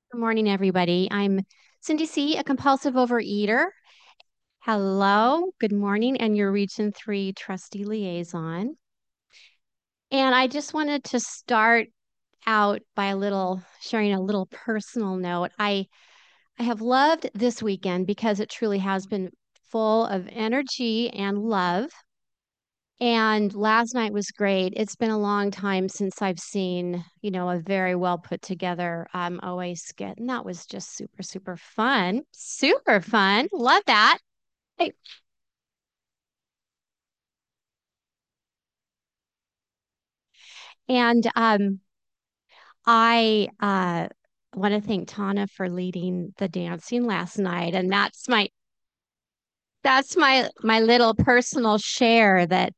Good morning, everybody. I'm Cindy C., a compulsive overeater. Hello, good morning, and your Region 3 trustee liaison. And I just wanted to start out by sharing a little personal note. I have loved this weekend because it truly has been full of energy and love. And last night was great. It's been a long time since I've seen, a very well put together OA skit. And that was just super, super fun. Super fun. Love that. Hey, And I want to thank Tana for leading the dancing last night. And that's my little personal share that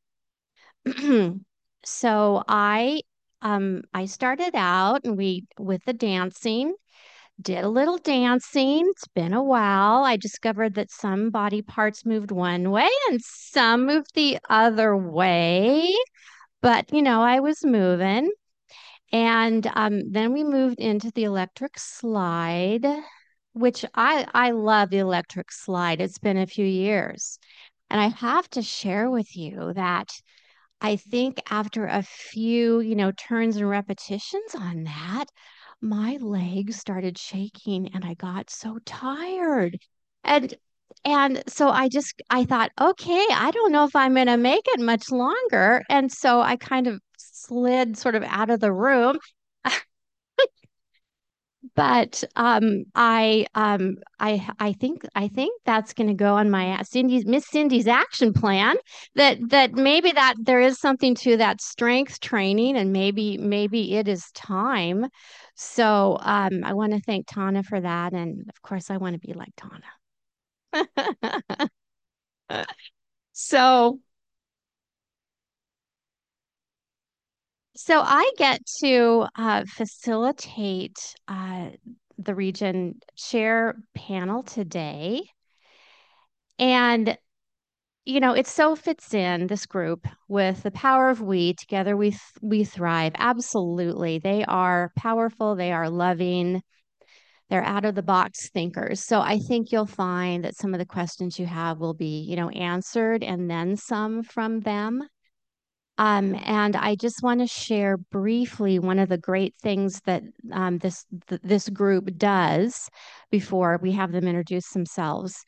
so I started out and we with the dancing. Did a little dancing. It's been a while. I discovered that some body parts moved one way and some moved the other way. But, I was moving. And then we moved into the electric slide, which I love the electric slide. It's been a few years. And I have to share with you that I think after a few, turns and repetitions on that, my legs started shaking and I got so tired. And and so I thought, okay, I don't know if I'm going to make it much longer. And so I kind of slid sort of out of the room. But I think that's going to go on my Miss Cindy's action plan. That maybe that there is something to that strength training, and maybe it is time. So I want to thank Tana for that, and of course I want to be like Tana. So so I get to facilitate the region chair panel today. And, it so fits in this group with the power of we. Together we thrive. Absolutely. They are powerful, they are loving, they're out of the box thinkers. So I think you'll find that some of the questions you have will be, answered and then some from them. And I just want to share briefly one of the great things that this group does before we have them introduce themselves.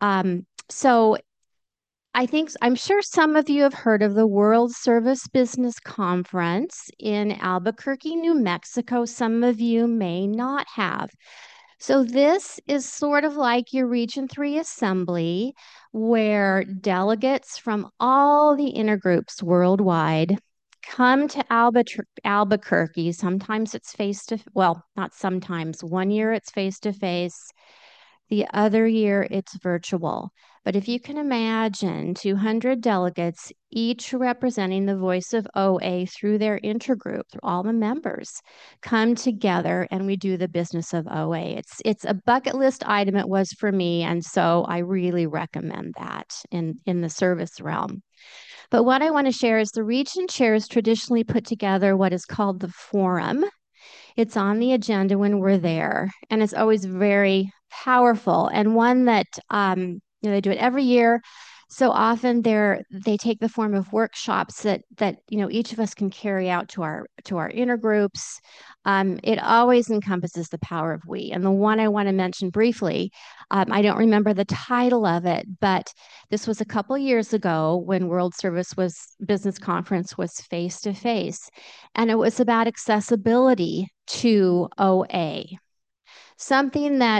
So I'm sure some of you have heard of the World Service Business Conference in Albuquerque, New Mexico. Some of you may not have. So this is sort of like your Region 3 assembly, where delegates from all the intergroups worldwide come to Albuquerque. Sometimes it's well, not sometimes. One year it's face to face. The other year it's virtual. But if you can imagine 200 delegates, each representing the voice of OA through their intergroup, through all the members, come together and we do the business of OA. It's a bucket list item. It was for me, and so I really recommend that in the service realm. But what I want to share is the region chairs traditionally put together what is called the forum. It's on the agenda when we're there, and it's always very powerful and one that they do it every year. So often they take the form of workshops that each of us can carry out to our inner groups. It always encompasses the power of we. And the one I want to mention briefly, I don't remember the title of it, but this was a couple years ago when World Service was Business Conference was face to face, and it was about accessibility to OA. Something that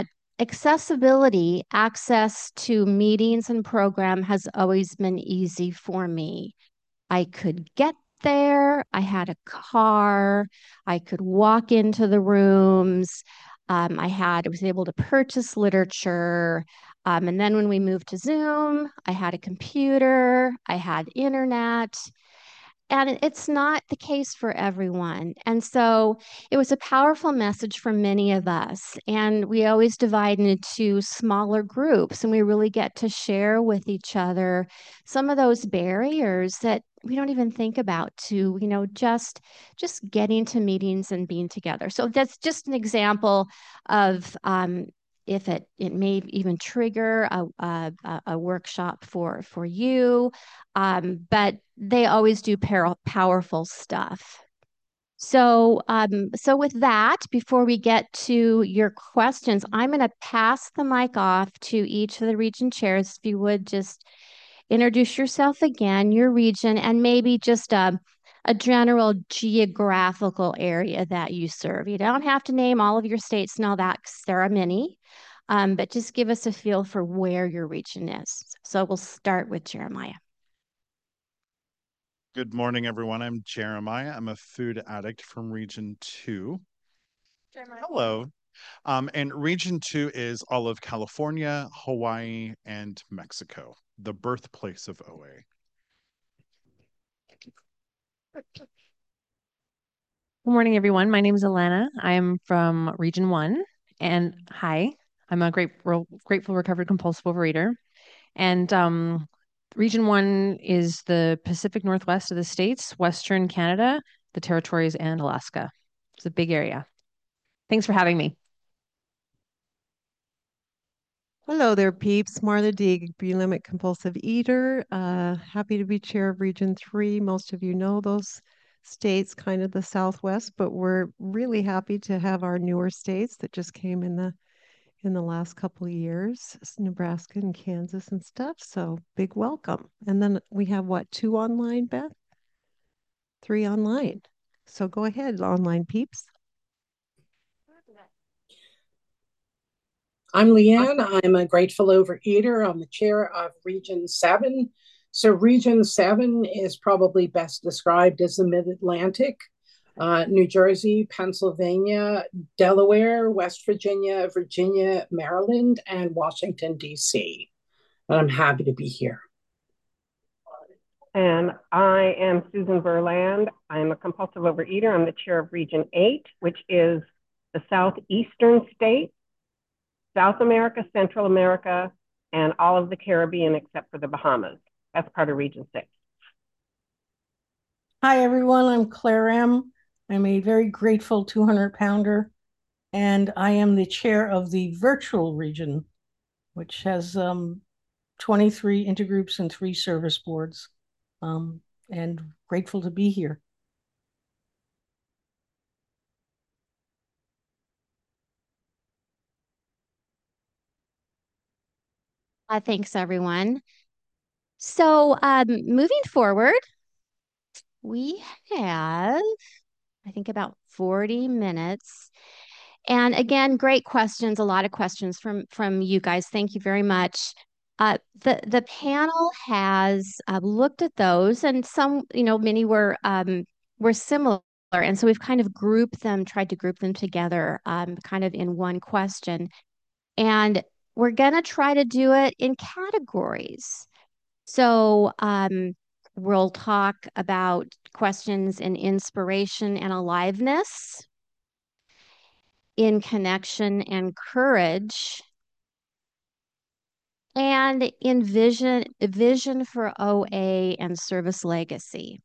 access to meetings and program has always been easy for me. I could get there. I had a car. I could walk into the rooms. I was able to purchase literature. And then when we moved to Zoom, I had a computer, I had internet. And it's not the case for everyone. And so it was a powerful message for many of us. And we always divide into smaller groups, and we really get to share with each other some of those barriers that don't even think about to, just getting to meetings and being together. So that's just an example of if it may even trigger a workshop for you, but they always do powerful stuff. So with that, before we get to your questions, I'm going to pass the mic off to each of the region chairs. If you would just introduce yourself again, your region, and maybe just a general geographical area that you serve. You don't have to name all of your states and all that, 'cause there are many, but just give us a feel for where your region is. So we'll start with Jeremiah. Good morning, everyone. I'm Jeremiah. I'm a food addict from Region 2. Jeremiah. Hello. And Region 2 is all of California, Hawaii, and Mexico, the birthplace of OA. Good morning, everyone. My name is Alana. I'm from Region 1. And hi, I'm a grateful recovered compulsive overeater. And Region 1 is the Pacific Northwest of the states, Western Canada, the territories, and Alaska. It's a big area. Thanks for having me. Hello there, peeps. Marla Deeg, bulimic compulsive eater. Happy to be chair of Region 3. Most of you know those states, kind of the Southwest, but we're really happy to have our newer states that just came in the last couple of years, Nebraska and Kansas and stuff. So big welcome. And then we have what, 2 online, Beth? 3 online. So go ahead, online peeps. I'm Leanne. I'm a grateful overeater. I'm the chair of Region 7. So Region 7 is probably best described as the Mid-Atlantic, New Jersey, Pennsylvania, Delaware, West Virginia, Virginia, Maryland, and Washington, D.C. And I'm happy to be here. And I am Susan Berland. I'm a compulsive overeater. I'm the chair of Region 8, which is the southeastern state, South America, Central America, and all of the Caribbean except for the Bahamas. That's part of Region 6. Hi, everyone. I'm Claire M. I'm a very grateful 200-pounder, and I am the chair of the virtual region, which has 23 intergroups and 3 service boards, and grateful to be here. Thanks, everyone. So moving forward, we have, I think, about 40 minutes. And again, great questions, a lot of questions from you guys. Thank you very much. The panel has looked at those, and some, many were similar. And so we've kind of tried to group them together kind of in one question. And we're going to try to do it in categories. So we'll talk about questions in inspiration and aliveness, in connection and courage, and in vision for OA and service legacy.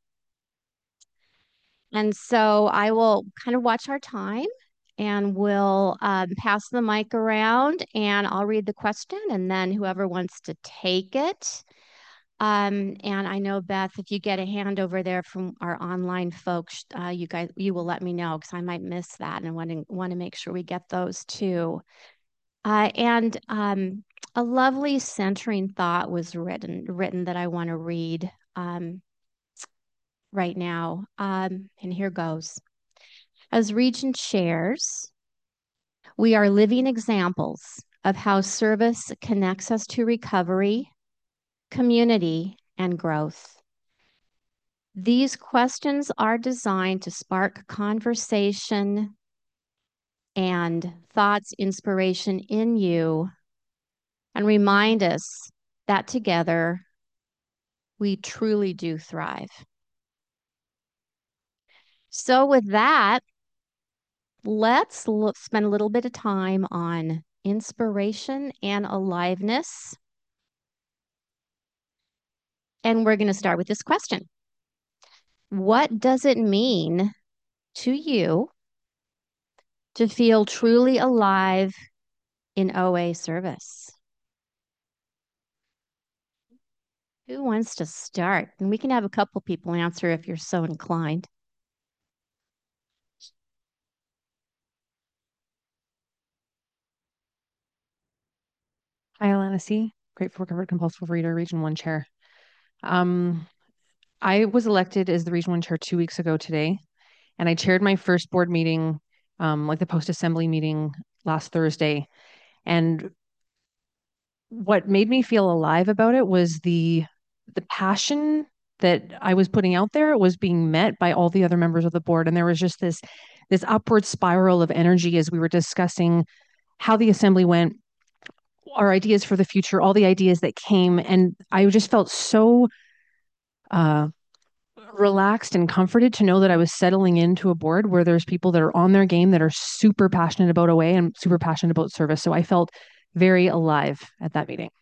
And so I will kind of watch our time, and we'll pass the mic around, and I'll read the question, and then whoever wants to take it. And I know, Beth, if you get a hand over there from our online folks, you will let me know, because I might miss that and want to make sure we get those too. And a lovely centering thought was written that I want to read right now. And here goes. As Region shares, we are living examples of how service connects us to recovery, community, and growth. These questions are designed to spark conversation and thoughts, inspiration in you, and remind us that together we truly do thrive. So with that, let's spend a little bit of time on inspiration and aliveness. And we're going to start with this question. what does it mean to you to feel truly alive in OA service? Who wants to start? And we can have a couple people answer if you're so inclined. Hi, Alana C., Grateful Recovered Compulsive Reader, Region 1 Chair. I was elected as the Region 1 Chair 2 weeks ago today, and I chaired my first board meeting, like the post-assembly meeting last Thursday. And what made me feel alive about it was the passion that I was putting out there was being met by all the other members of the board. And there was just this upward spiral of energy as we were discussing how the assembly went, our ideas for the future, all the ideas that came. And I just felt so relaxed and comforted to know that I was settling into a board where there's people that are on their game, that are super passionate about OA and super passionate about service. So I felt very alive at that meeting.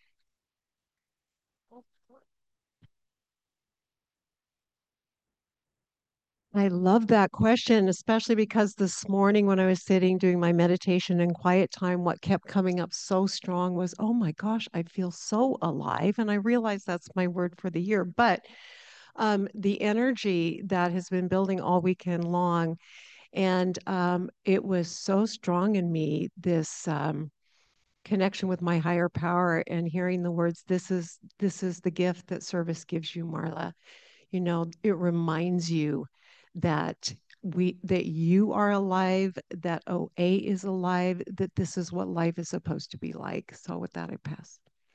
I love that question, especially because this morning when I was sitting doing my meditation and quiet time, what kept coming up so strong was, oh my gosh, I feel so alive. And I realize that's my word for the year. But the energy that has been building all weekend long, and it was so strong in me, this connection with my higher power and hearing the words, this is the gift that service gives you, Marla. You know, it reminds you that that you are alive, that OA is alive, that this is what life is supposed to be like. So with that, I pass.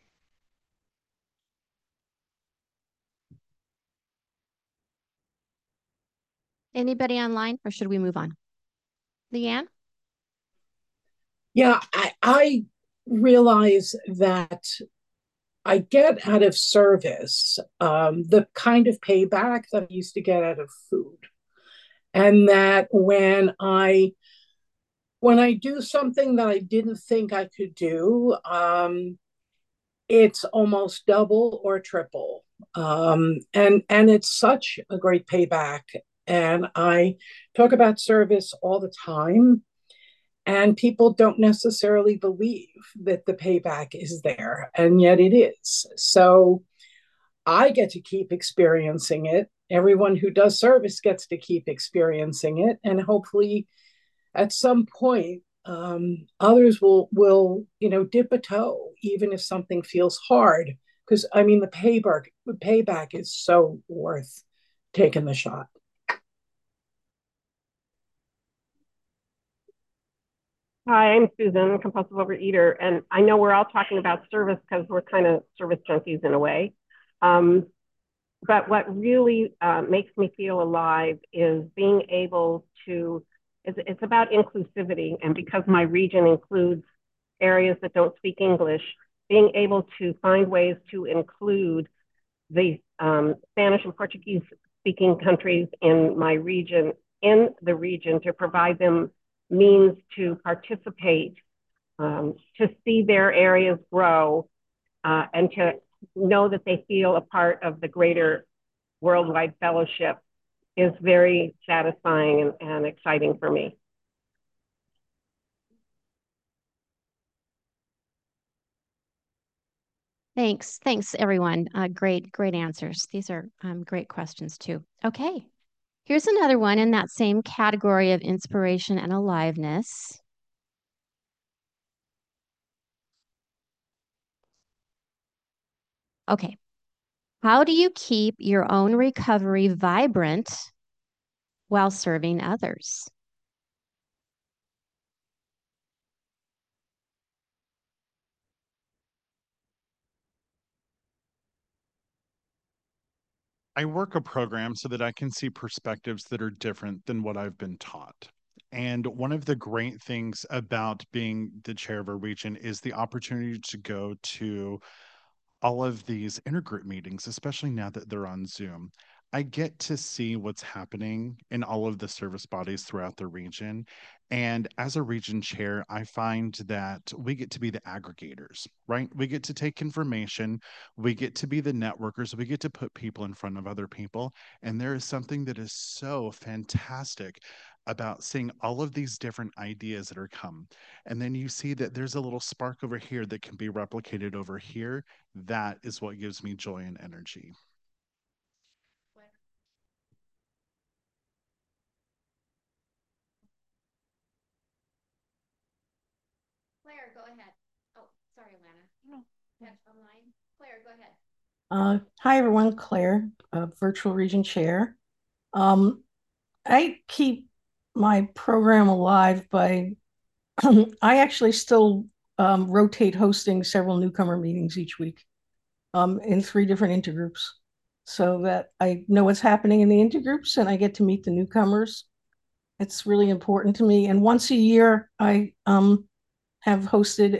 Anybody online, or should we move on? Leanne? Yeah, I realize that I get out of service the kind of payback that I used to get out of food. And that when I do something that I didn't think I could do, it's almost double or triple. And it's such a great payback. And I talk about service all the time, and people don't necessarily believe that the payback is there, and yet it is. So I get to keep experiencing it. Everyone who does service gets to keep experiencing it, and hopefully, at some point, others will dip a toe, even if something feels hard. Because I mean, the payback is so worth taking the shot. Hi, I'm Susan, compulsive overeater, and I know we're all talking about service because we're kind of service junkies in a way. But what really makes me feel alive is being able to, it's about inclusivity. And because my region includes areas that don't speak English, being able to find ways to include the Spanish and Portuguese speaking countries in my region, to provide them means to participate, to see their areas grow, and to know that they feel a part of the greater worldwide fellowship is very satisfying and exciting for me. Thanks. Thanks, everyone. Great answers. These are great questions, too. Okay. Here's another one in that same category of inspiration and aliveness. Okay. How do you keep your own recovery vibrant while serving others? I work a program so that I can see perspectives that are different than what I've been taught. And one of the great things about being the chair of a region is the opportunity to go to all of these intergroup meetings, especially now that they're on Zoom. I get to see what's happening in all of the service bodies throughout the region. And as a region chair, I find that we get to be the aggregators, right? We get to take information, we get to be the networkers, we get to put people in front of other people. And there is something that is so fantastic about seeing all of these different ideas that are come. And then you see that there's a little spark over here that can be replicated over here. That is what gives me joy and energy. Claire, go ahead. Oh, sorry, Alana. No. That's online. Claire, go ahead. Hi, everyone. Claire, Virtual Region Chair. I keep my program alive by, I actually still rotate hosting several newcomer meetings each week in 3 different intergroups so that I know what's happening in the intergroups and I get to meet the newcomers. It's really important to me. And once a year, I have hosted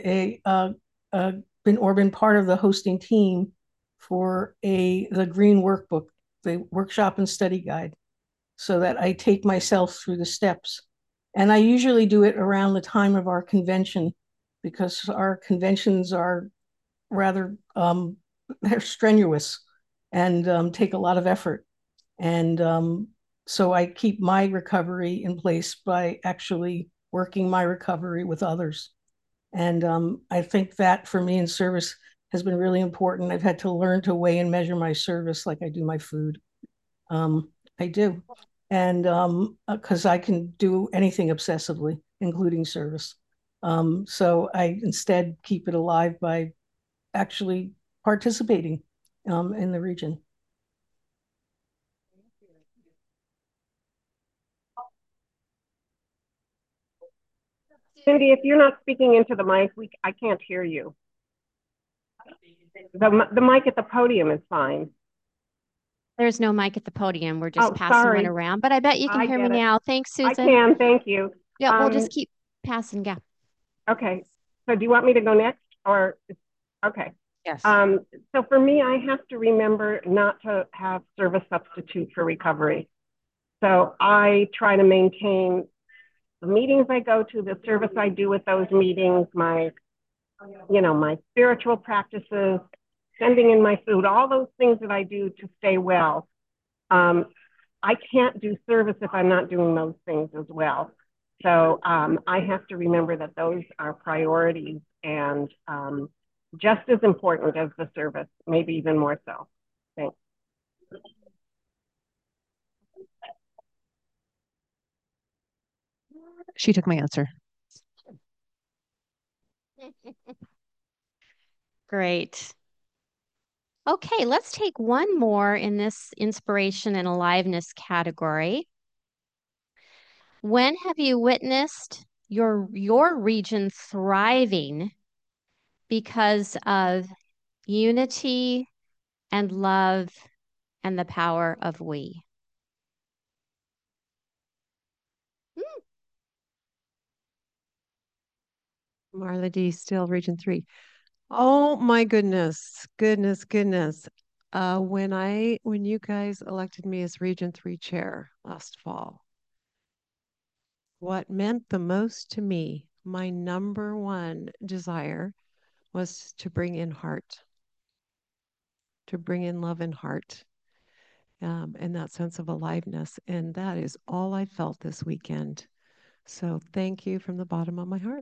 been part of the hosting team for the Green Workbook, the workshop and study guide, so that I take myself through the steps. And I usually do it around the time of our convention because our conventions are rather they're strenuous and take a lot of effort. And so I keep my recovery in place by actually working my recovery with others. And I think that for me in service has been really important. I've had to learn to weigh and measure my service like I do my food. I do. And because I can do anything obsessively, including service. So I instead keep it alive by actually participating in the region. Cindy, if you're not speaking into the mic, I can't hear you. The mic at the podium is fine. There's no mic at the podium. We're just passing sorry. one around, but I bet you can hear me now. Thanks, Susan. I can, thank you. Yeah, we'll just keep passing. Yeah. Okay. So do you want me to go next or? Okay. Yes. So for me, I have to remember not to have service substitute for recovery. So I try to maintain the meetings I go to, the service I do with those meetings, my spiritual practices, sending in my food, all those things that I do to stay well. I can't do service if I'm not doing those things as well. So I have to remember that those are priorities and just as important as the service, maybe even more so. Thanks. She took my answer. Great. Okay, let's take one more in this inspiration and aliveness category. When have you witnessed your region thriving because of unity and love and the power of we? Marla D. Still, Region 3. Oh my goodness. When you guys elected me as Region 3 chair last fall, what meant the most to me, my number one desire was to bring in heart, to bring in love and heart, and that sense of aliveness. And that is all I felt this weekend. So thank you from the bottom of my heart.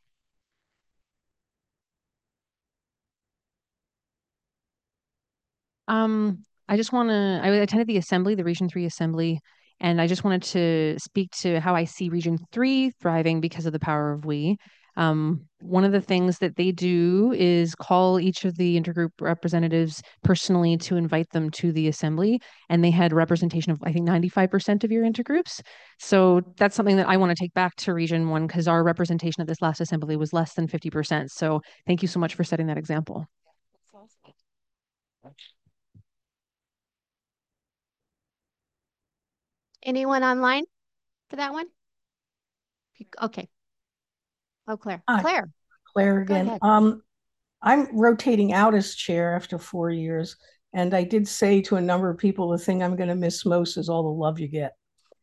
I just want to, I attended the assembly, the Region 3 assembly, and I just wanted to speak to how I see Region 3 thriving because of the power of we. One of the things that they do is call each of the intergroup representatives personally to invite them to the assembly. And they had representation of, I think, 95% of your intergroups. So that's something that I want to take back to Region 1 because our representation at this last assembly was less than 50%. So thank you so much for setting that example. Anyone online for that one? Okay. Oh, Claire. Hi. Claire again. I'm rotating out as chair after 4 years, And I did say to a number of people, the thing I'm going to miss most is all the love you get.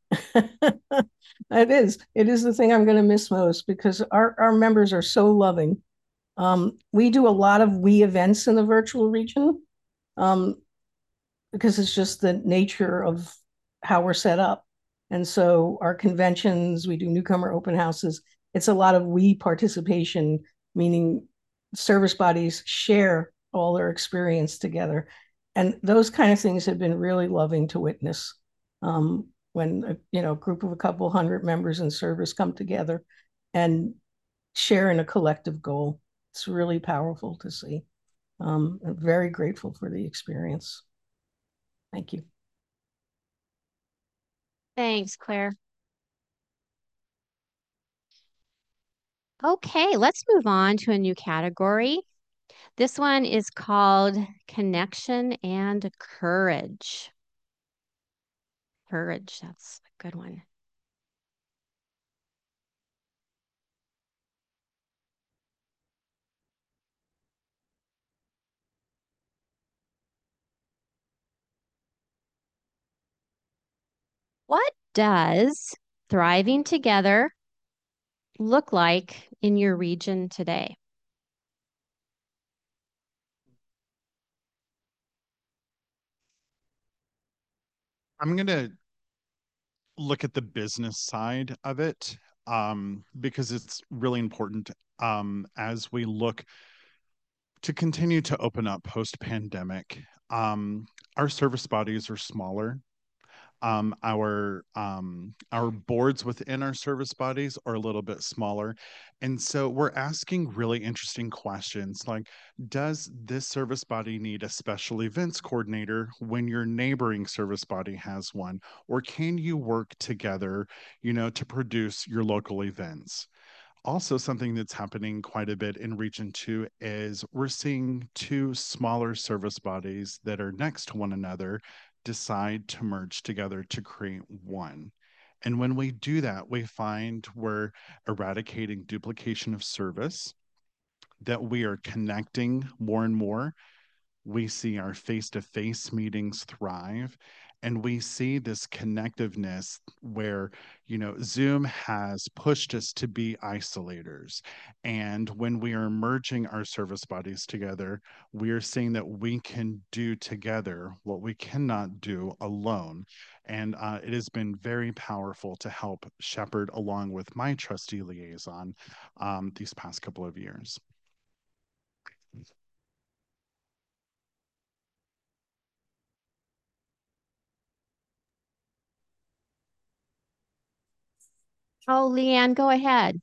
It is the thing I'm going to miss most because our members are so loving. We do a lot of we events in the virtual region because it's just the nature of how we're set up. And so our conventions, we do newcomer open houses. It's a lot of we participation, meaning service bodies share all their experience together. And those kind of things have been really loving to witness when a group of a couple hundred members in service come together and share in a collective goal. It's really powerful to see. I'm very grateful for the experience. Thank you. Thanks, Claire. Okay, let's move on to a new category. This one is called Connection and Courage. Courage, that's a good one. What does thriving together look like in your region today? I'm going to look at the business side of it because it's really important as we look to continue to open up post-pandemic. Our service bodies are smaller. Our boards within our service bodies are a little bit smaller. And so we're asking really interesting questions like, does this service body need a special events coordinator when your neighboring service body has one? Or can you work together, to produce your local events? Also, something that's happening quite a bit in Region 2 is we're seeing two smaller service bodies that are next to one another decide to merge together to create one. And when we do that, we find we're eradicating duplication of service, that we are connecting more and more. We see our face-to-face meetings thrive, and we see this connectiveness where, Zoom has pushed us to be isolators. And when we are merging our service bodies together, we are seeing that we can do together what we cannot do alone. And it has been very powerful to help shepherd along with my trustee liaison these past couple of years. Oh, Leanne, go ahead.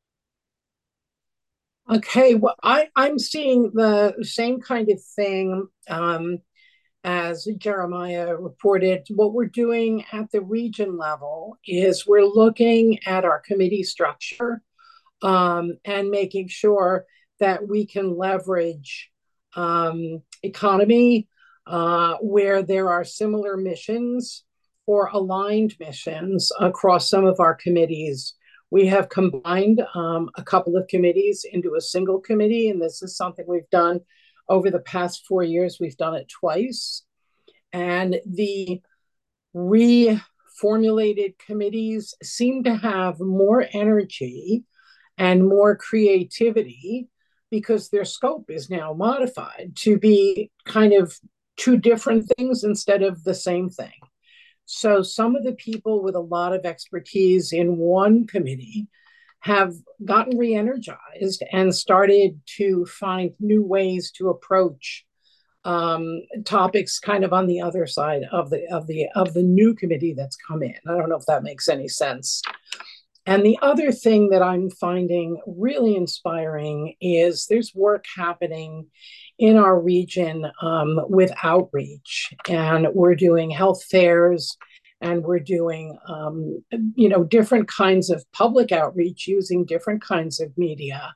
Okay, well, I'm seeing the same kind of thing as Jeremiah reported. What we're doing at the region level is we're looking at our committee structure and making sure that we can leverage economy where there are similar missions or aligned missions across some of our committees. We have combined a couple of committees into a single committee, and this is something we've done over the past 4 years. We've done it twice. And the reformulated committees seem to have more energy and more creativity because their scope is now modified to be kind of two different things instead of the same thing. So some of the people with a lot of expertise in one committee have gotten re-energized and started to find new ways to approach topics kind of on the other side of the new committee that's come in. I don't know if that makes any sense. And the other thing that I'm finding really inspiring is there's work happening in our region with outreach, and we're doing health fairs, and we're doing different kinds of public outreach using different kinds of media.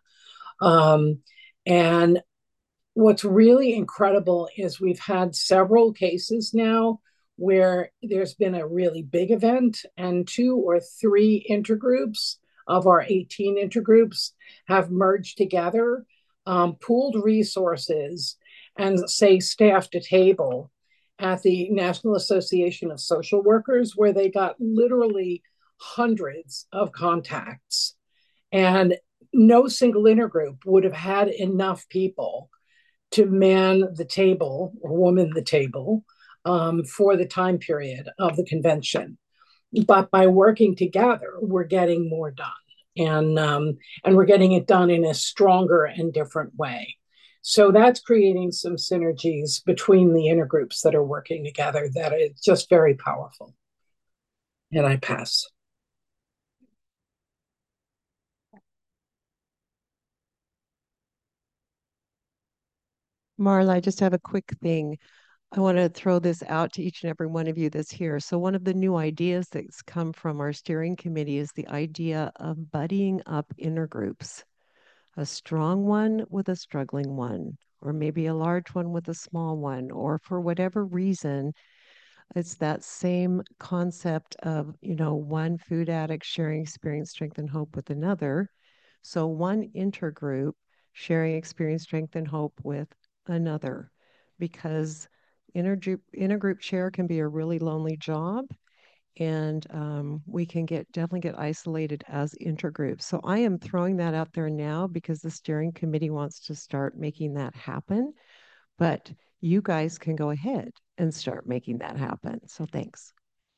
And what's really incredible is we've had several cases now where there's been a really big event and 2 or 3 intergroups of our 18 intergroups have merged together, pooled resources, and say staffed a table at the National Association of Social Workers where they got literally hundreds of contacts. And no single intergroup would have had enough people to man the table or woman the table for the time period of the convention. But by working together, we're getting more done, and we're getting it done in a stronger and different way. So that's creating some synergies between the intergroups that are working together that is just very powerful. And I pass. Marla, I just have a quick thing. I want to throw this out to each and every one of you that's here. So one of the new ideas that's come from our steering committee is the idea of buddying up intergroups. A strong one with a struggling one, or maybe a large one with a small one, or for whatever reason, it's that same concept of, one food addict sharing experience, strength, and hope with another. So one intergroup sharing experience, strength, and hope with another, because intergroup share can be a really lonely job, and we can definitely get isolated as intergroups. So I am throwing that out there now because the steering committee wants to start making that happen, but you guys can go ahead and start making that happen. So thanks.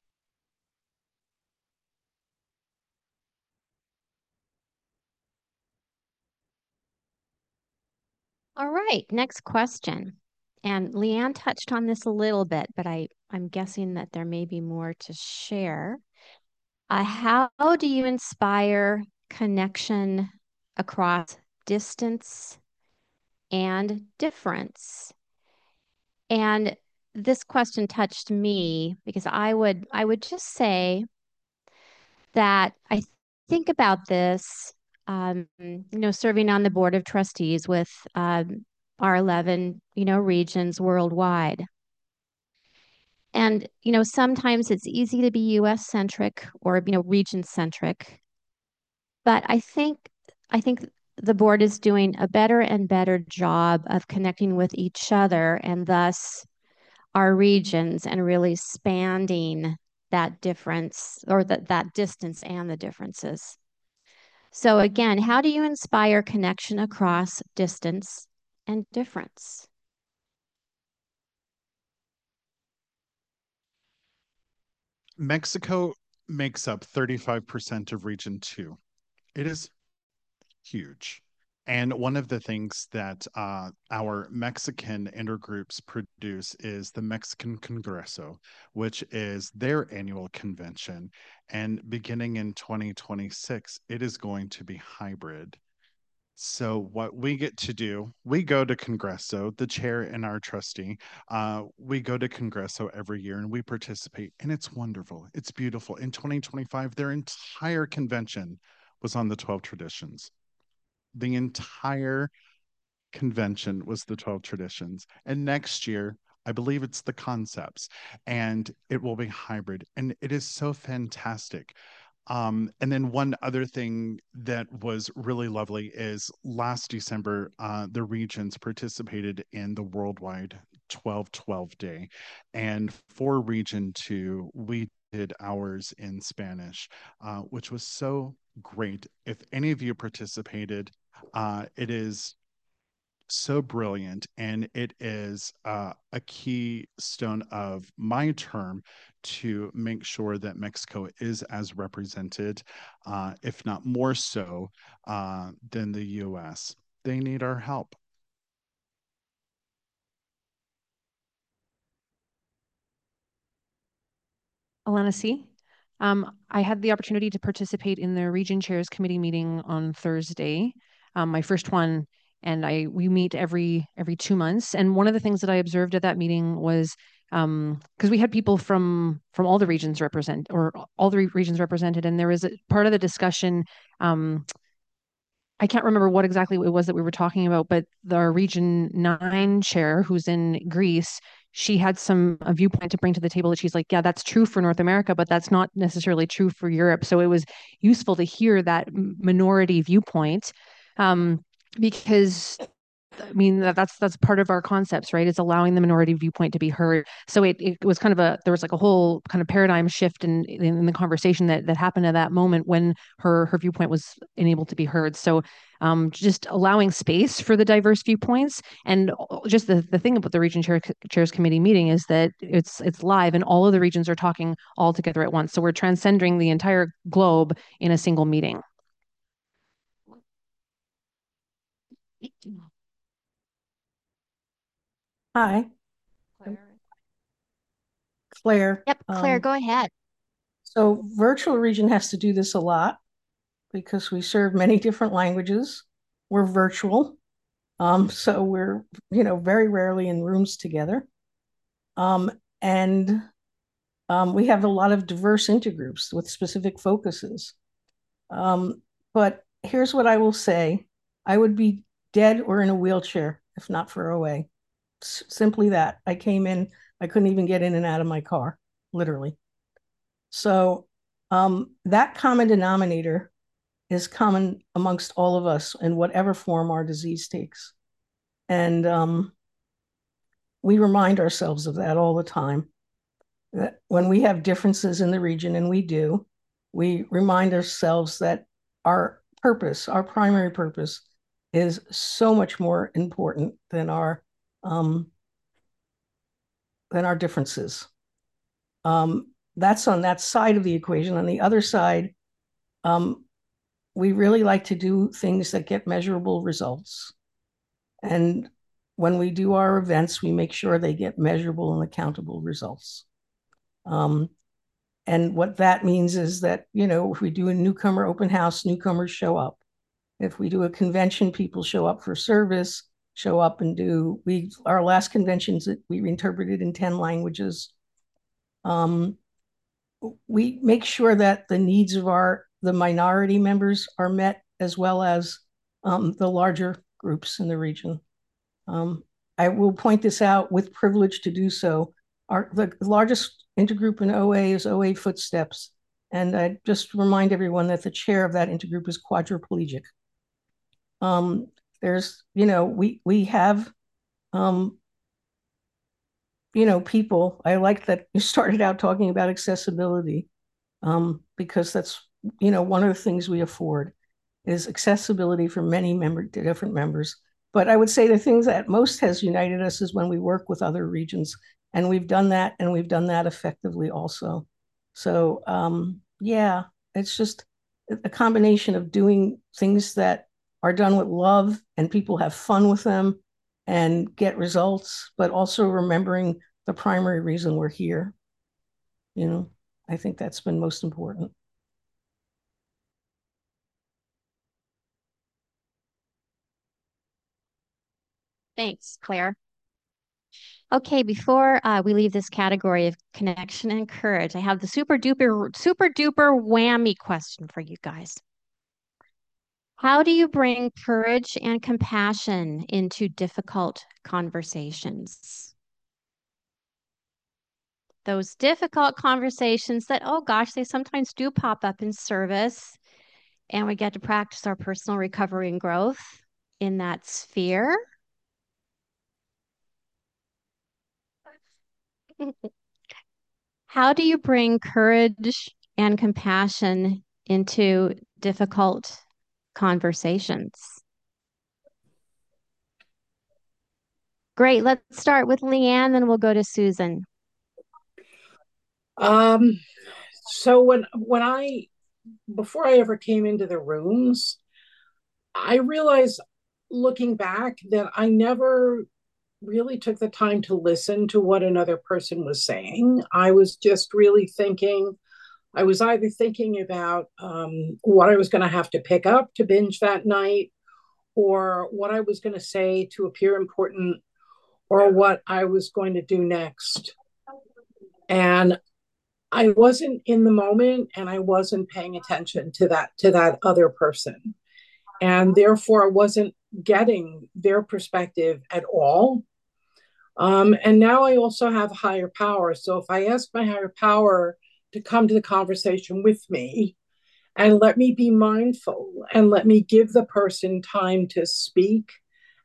All right, next question. And Leanne touched on this a little bit, but I'm guessing that there may be more to share. How do you inspire connection across distance and difference? And this question touched me because I would just say that I think about this, serving on the board of trustees with our 11, regions worldwide. And, sometimes it's easy to be US centric or, region centric. But I think the board is doing a better and better job of connecting with each other and thus our regions and really spanning that difference or that distance and the differences. So again, how do you inspire connection across distance and difference? Mexico makes up 35% of Region 2. It is huge. And one of the things that our Mexican intergroups produce is the Mexican Congreso, which is their annual convention. And beginning in 2026, it is going to be hybrid. So what we get to do, we go to Congreso, the chair and our trustee, we go to Congreso every year and we participate, and it's wonderful. It's beautiful. In 2025, their entire convention was on the 12 traditions. The entire convention was the 12 traditions. And next year, I believe it's the concepts, and it will be hybrid. And it is so fantastic. And then one other thing that was really lovely is last December, the regions participated in the worldwide 12-12 day. And for Region 2, we did ours in Spanish, which was so great. If any of you participated, it is so brilliant, and it is a keystone of my term to make sure that Mexico is as represented, if not more so, than the US. They need our help. Alana C. I had the opportunity to participate in the Region Chairs Committee meeting on Thursday, my first one, and we meet every 2 months. And one of the things that I observed at that meeting was because we had people from all the regions represented, and there was a part of the discussion. I can't remember what exactly it was that we were talking about, but our Region 9 chair, who's in Greece, she had a viewpoint to bring to the table that she's like, yeah, that's true for North America, but that's not necessarily true for Europe. So it was useful to hear that minority viewpoint, because I mean, that's part of our concepts, right? It's allowing the minority viewpoint to be heard. So it was kind of there was like a whole kind of paradigm shift in the conversation that happened at that moment when her viewpoint was enabled to be heard. So just allowing space for the diverse viewpoints, and just the thing about the chairs committee meeting is that it's live and all of the regions are talking all together at once. So we're transcending the entire globe in a single meeting. Hi, Claire. Yep, Claire, go ahead. So virtual region has to do this a lot because we serve many different languages. We're virtual. So we're, very rarely in rooms together. And we have a lot of diverse intergroups with specific focuses. But here's what I will say. I would be dead or in a wheelchair if not for OA. Simply that. I came in, I couldn't even get in and out of my car, literally. So that common denominator is common amongst all of us in whatever form our disease takes. And we remind ourselves of that all the time. That when we have differences in the region, and we do, we remind ourselves that our purpose, our primary purpose, is so much more important than our differences. That's on that side of the equation. On the other side, we really like to do things that get measurable results. And when we do our events, we make sure they get measurable and accountable results. And what that means is that, if we do a newcomer open house, newcomers show up. If we do a convention, people show up for service, show up and our last conventions that we interpreted in 10 languages. We make sure that the needs of the minority members are met, as well as the larger groups in the region. I will point this out with privilege to do so. The largest intergroup in OA is OA Footsteps. And I just remind everyone that the chair of that intergroup is quadriplegic. There's, we have, people. I like that you started out talking about accessibility, because that's, one of the things we afford is accessibility for many different members. But I would say the things that most has united us is when we work with other regions, and we've done that, and we've done that effectively also. So yeah, it's just a combination of doing things that are done with love and people have fun with them and get results, but also remembering the primary reason we're here. I think that's been most important. Thanks, Claire. Okay, before we leave this category of connection and courage, I have the super duper whammy question for you guys. How do you bring courage and compassion into difficult conversations? Those difficult conversations that, oh gosh, they sometimes do pop up in service, and we get to practice our personal recovery and growth in that sphere. How do you bring courage and compassion into difficult conversations? Great. Let's start with Leanne, then we'll go to Susan. So before I ever came into the rooms, I realized, looking back, that I never really took the time to listen to what another person was saying. I was just really thinking. I was either thinking about what I was going to have to pick up to binge that night, or what I was going to say to appear important, or what I was going to do next. And I wasn't in the moment, and I wasn't paying attention to that other person. And therefore I wasn't getting their perspective at all. And now I also have higher power. So if I ask my higher power to come to the conversation with me and let me be mindful and let me give the person time to speak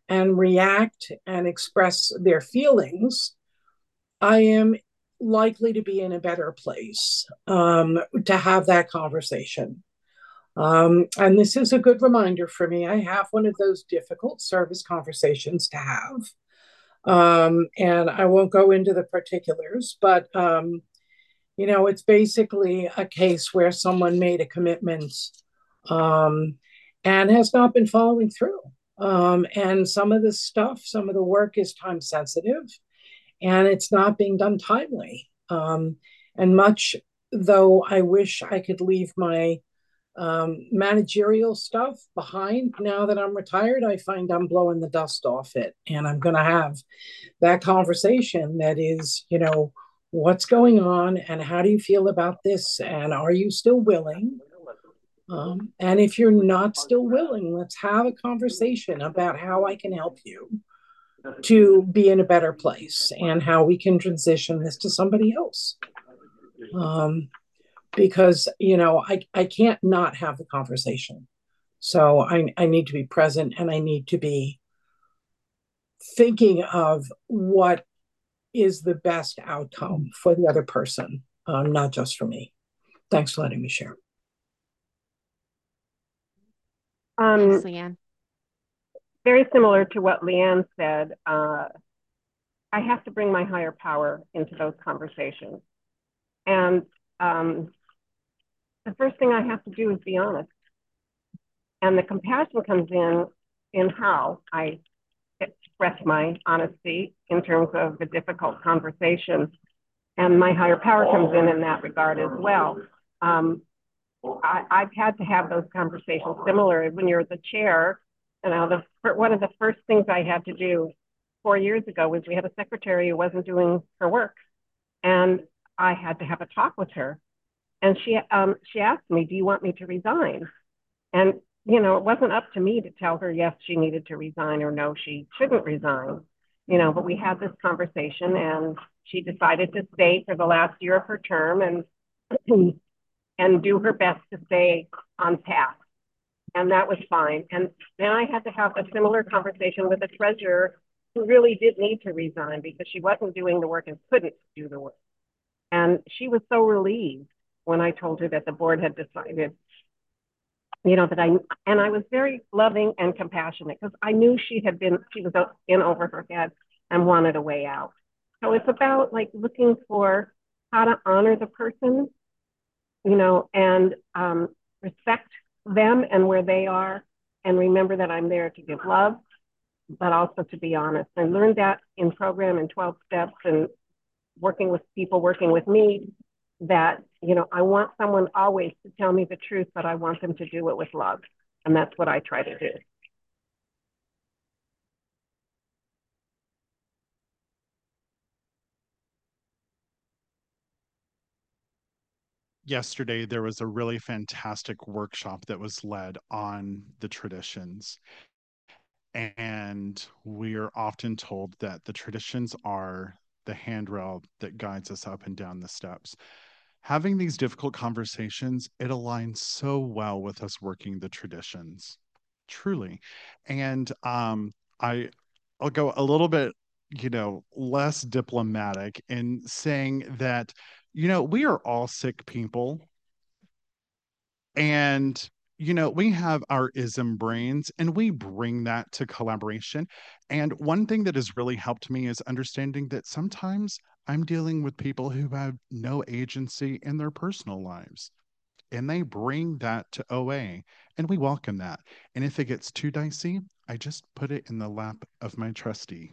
and react and express their feelings, I am likely to be in a better place to have that conversation. And this is a good reminder for me. I have one of those difficult service conversations to have. And I won't go into the particulars, but it's basically a case where someone made a commitment um, and has not been following through. And some of the stuff, some of the work is time sensitive and it's not being done timely. And much though I wish I could leave my managerial stuff behind now that I'm retired, I find I'm blowing the dust off it. And I'm going to have that conversation that is, what's going on and how do you feel about this? And are you still willing? And if you're not still willing, let's have a conversation about how I can help you to be in a better place and how we can transition this to somebody else. Because, I can't not have the conversation. So I need to be present and I need to be thinking of what is the best outcome for the other person, not just for me. Thanks for letting me share. Thanks, Leanne. Very similar to what Leanne said, I have to bring my higher power into those conversations. And the first thing I have to do is be honest. And the compassion comes in how I express my honesty in terms of the difficult conversations. And my higher power comes in that regard as well. I've had to have those conversations similar when you're the chair. One of the first things I had to do 4 years ago was we had a secretary who wasn't doing her work. And I had to have a talk with her. And she asked me, do you want me to resign? And, it wasn't up to me to tell her, yes, she needed to resign or no, she shouldn't resign. But we had this conversation and she decided to stay for the last year of her term and do her best to stay on task. And that was fine. And then I had to have a similar conversation with the treasurer who really did need to resign because she wasn't doing the work and couldn't do the work. And she was so relieved when I told her that the board had decided, that I was very loving and compassionate because I knew she was in over her head and wanted a way out. So it's about like looking for how to honor the person, and respect them and where they are, and remember that I'm there to give love, but also to be honest. I learned that in program in 12 steps and working with people working with me, that, I want someone always to tell me the truth, but I want them to do it with love. And that's what I try to do. Yesterday, there was a really fantastic workshop that was led on the traditions. And we are often told that the traditions are the handrail that guides us up and down the steps. Having these difficult conversations, it aligns so well with us working the traditions, truly. And I'll go a little bit, less diplomatic in saying that, we are all sick people. And we have our ism brains and we bring that to collaboration. And one thing that has really helped me is understanding that sometimes I'm dealing with people who have no agency in their personal lives. And they bring that to OA, and we welcome that. And if it gets too dicey, I just put it in the lap of my trustee.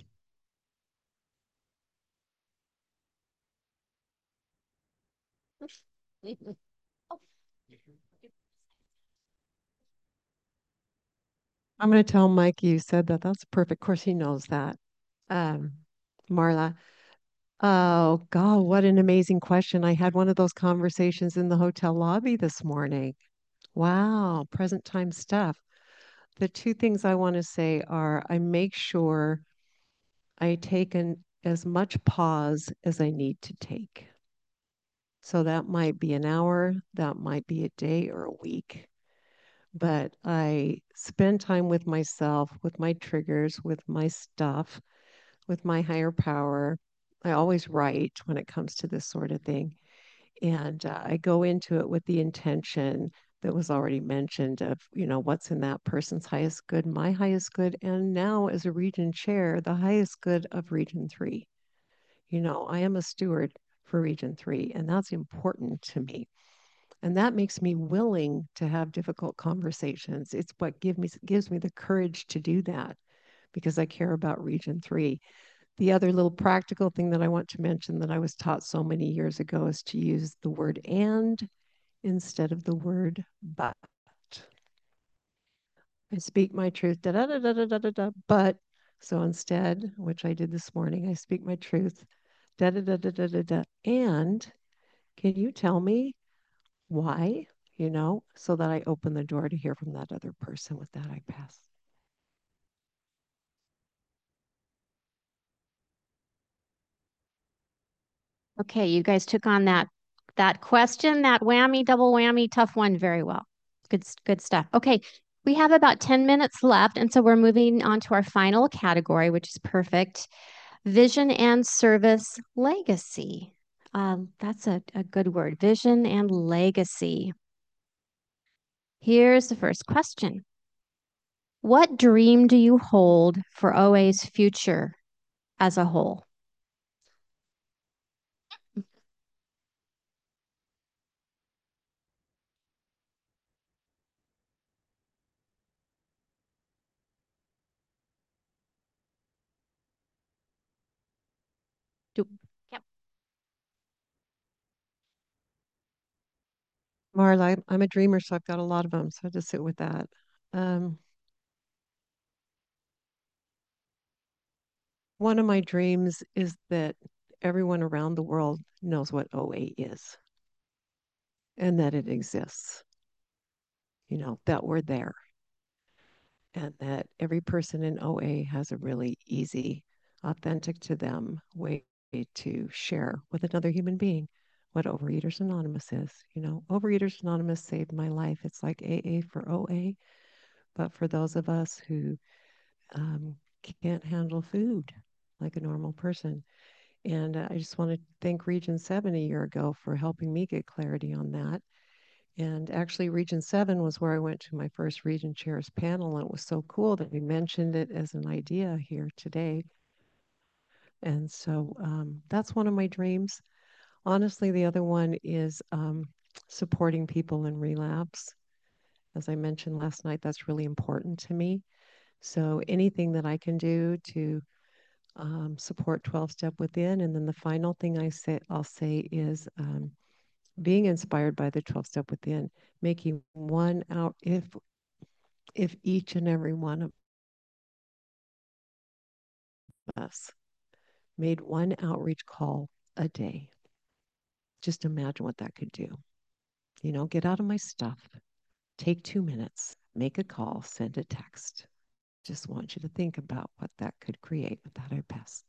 I'm going to tell Mike you said that. That's perfect. Of course, he knows that. Marla. Oh, God, what an amazing question. I had one of those conversations in the hotel lobby this morning. Wow, present time stuff. The two things I want to say are I make sure I take as much pause as I need to take. So that might be an hour, that might be a day or a week. but I spend time with myself, with my triggers, with my stuff, with my higher power. I always write when it comes to this sort of thing. And I go into it with the intention that was already mentioned of, what's in that person's highest good, my highest good, and now as a region chair, the highest good of Region 3. I am a steward for Region 3, and that's important to me. And that makes me willing to have difficult conversations. It's what gives me the courage to do that because I care about Region 3. The other little practical thing that I want to mention that I was taught so many years ago is to use the word and instead of the word but. I speak my truth, da da da da da da da, da but. So instead, which I did this morning, I speak my truth, da da da da da da da. And can you tell me why? So that I open the door to hear from that other person. With that, I pass. Okay, you guys took on that question, that whammy, double whammy, tough one very well. Good stuff. Okay, we have about 10 minutes left, and so we're moving on to our final category, which is perfect. Vision and service legacy. That's a good word, vision and legacy. Here's the first question. What dream do you hold for OA's future as a whole? Yep. Marla, I'm a dreamer, so I've got a lot of them. So I just sit with that. One of my dreams is that everyone around the world knows what OA is and that it exists, that we're there and that every person in OA has a really easy, authentic to them way to share with another human being what Overeaters Anonymous is. Overeaters Anonymous saved my life. It's like AA for OA, but for those of us who can't handle food like a normal person. And I just want to thank Region 7 a year ago for helping me get clarity on that. And actually, Region 7 was where I went to my first Region Chairs panel. And it was so cool that we mentioned it as an idea here today. And so that's one of my dreams. Honestly, the other one is supporting people in relapse. As I mentioned last night, that's really important to me. So anything that I can do to support 12 Step Within. And then the final thing I'll say is being inspired by the 12 Step Within, making one out if each and every one of us made one outreach call a day. Just imagine what that could do. Get out of my stuff, take 2 minutes, make a call, send a text. Just want you to think about what that could create. With that, I pass.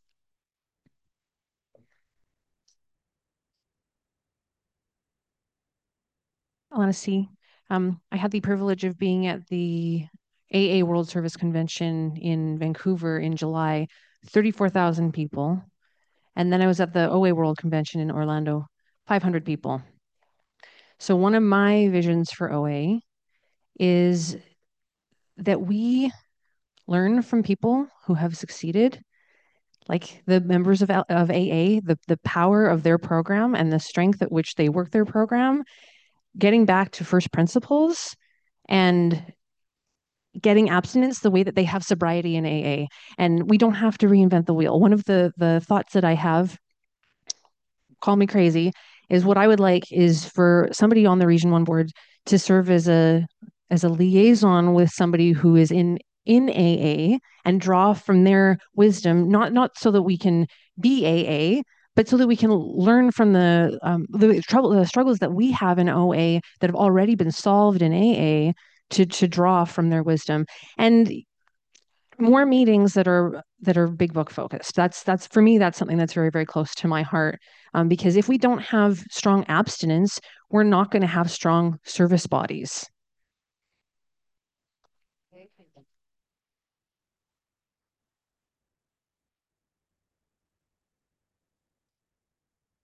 Honestly, I had the privilege of being at the AA World Service Convention in Vancouver in July, 34,000 people. And then I was at the OA World Convention in Orlando, 500 people. So one of my visions for OA is that we learn from people who have succeeded, like the members of AA, the power of their program and the strength at which they work their program, getting back to first principles and getting abstinence the way that they have sobriety in AA. And we don't have to reinvent the wheel. One of the thoughts that I have, call me crazy, is what I would like is for somebody on the Region 1 board to serve as a liaison with somebody who is in AA and draw from their wisdom, not so that we can be AA, but so that we can learn from the struggles that we have in OA that have already been solved in AA to draw from their wisdom. And more meetings that are big book focused. That's for me, that's something that's very, very close to my heart. Because if we don't have strong abstinence, we're not going to have strong service bodies.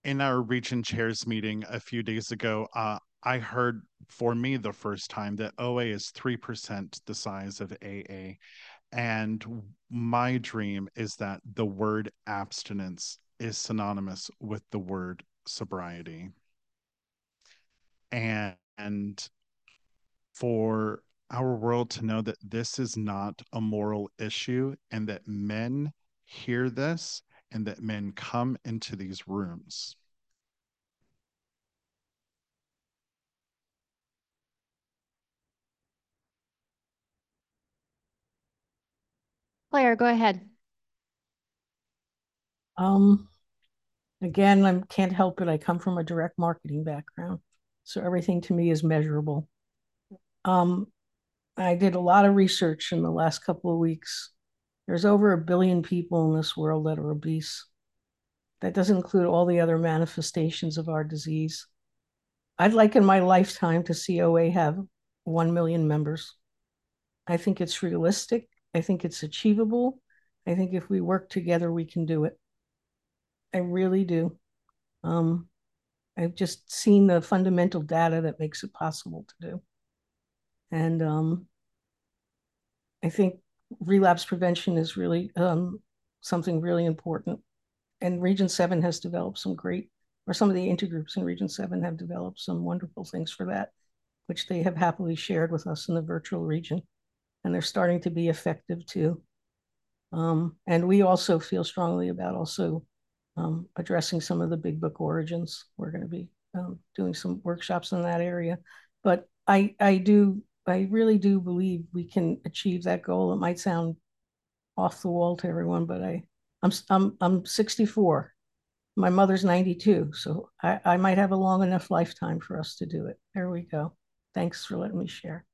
in our region chairs meeting a few days ago, I heard for me the first time that OA is 3% the size of AA. And my dream is that the word abstinence is synonymous with the word sobriety. And for our world to know that this is not a moral issue and that men hear this and that men come into these rooms. Claire, go ahead. Again, I can't help it. I come from a direct marketing background, so everything to me is measurable. I did a lot of research in the last couple of weeks. There's over 1 billion people in this world that are obese. That doesn't include all the other manifestations of our disease. I'd like in my lifetime to see OA have 1 million members. I think it's realistic. I think it's achievable. I think if we work together, we can do it. I really do. I've just seen the fundamental data that makes it possible to do. And I think relapse prevention is really something really important. And Region 7 has developed some great, or some of the intergroups in Region 7 have developed some wonderful things for that, which they have happily shared with us in the virtual region. And they're starting to be effective too. And we also feel strongly about also addressing some of the big book origins. We're going to be doing some workshops in that area. But I really do believe we can achieve that goal. It might sound off the wall to everyone, but I'm 64. My mother's 92, so I might have a long enough lifetime for us to do it. There we go. Thanks for letting me share.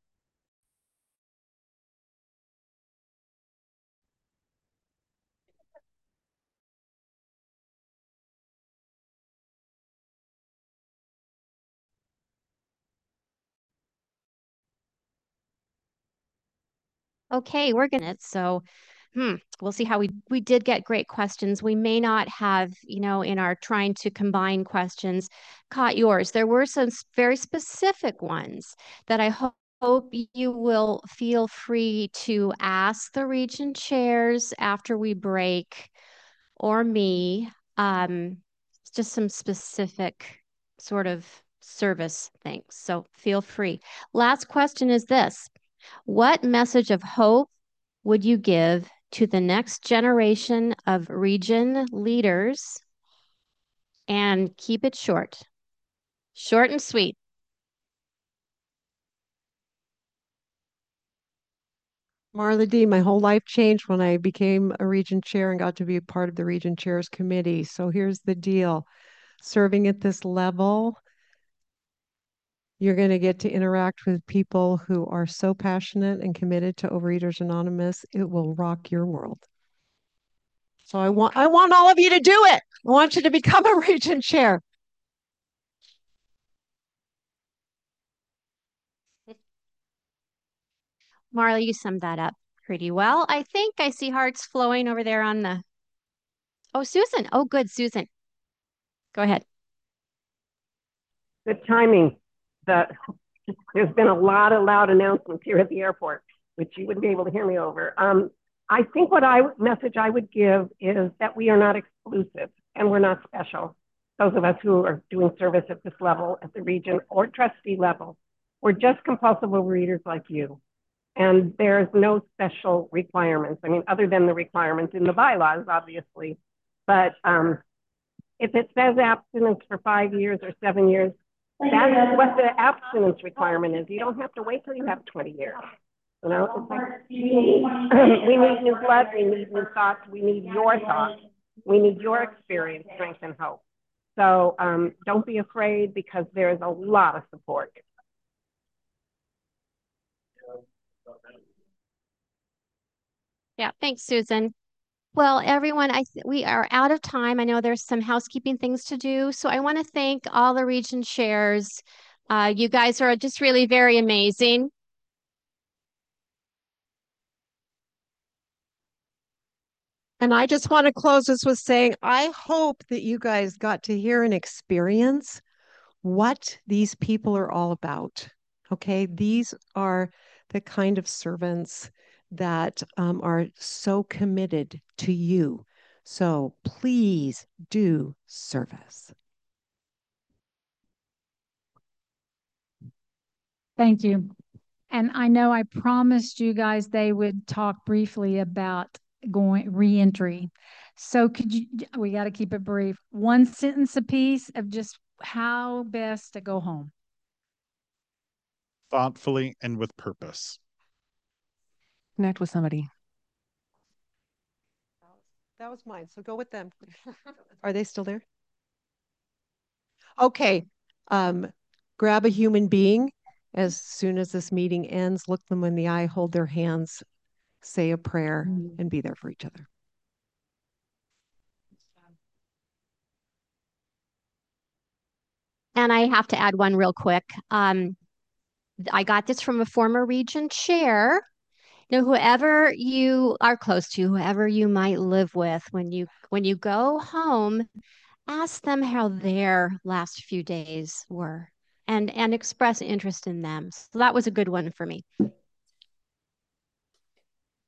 Okay, we're gonna so we'll see how we did get great questions. We may not have, in our trying to combine questions, caught yours. There were some very specific ones that I hope you will feel free to ask the region chairs after we break, or me. Just some specific sort of service things. So feel free. Last question is this. What message of hope would you give to the next generation of region leaders? And keep it short and sweet. Marla D., my whole life changed when I became a region chair and got to be a part of the region chairs committee. So here's the deal. Serving at this level, you're going to get to interact with people who are so passionate and committed to Overeaters Anonymous. It will rock your world. So I want all of you to do it. I want you to become a region chair. Marla, you summed that up pretty well. I think I see hearts flowing over there on the... Oh, Susan. Oh, good, Susan. Go ahead. Good timing. There's been a lot of loud announcements here at the airport, which you wouldn't be able to hear me over. I think message I would give is that we are not exclusive and we're not special. Those of us who are doing service at this level, at the region or trustee level, we're just compulsive overeaters like you. And there's no special requirements. I mean, other than the requirements in the bylaws, obviously. But if it says abstinence for 5 years or 7 years, that's what the abstinence requirement is. You don't have to wait till you have 20 years. You know, it's like, we need new blood, we need new thoughts, we need your thoughts, we need your experience, strength, and hope. So don't be afraid because there's a lot of support. Yeah, thanks, Susan. Well, everyone, we are out of time. I know there's some housekeeping things to do. So I want to thank all the region chairs. You guys are just really very amazing. And I just want to close this with saying, I hope that you guys got to hear and experience what these people are all about. Okay, these are the kind of servants that are so committed to you. So please do service. Thank you. And I know I promised you guys they would talk briefly about going reentry. So could you, we got to keep it brief. One sentence apiece of just how best to go home. Thoughtfully and with purpose. Connect with somebody. That was mine. So go with them. Are they still there? Okay. Grab a human being as soon as this meeting ends, look them in the eye, hold their hands, say a prayer, and be there for each other. And I have to add one real quick. I got this from a former region chair. Now, whoever you are close to, whoever you might live with, when you go home, ask them how their last few days were and express interest in them. So that was a good one for me.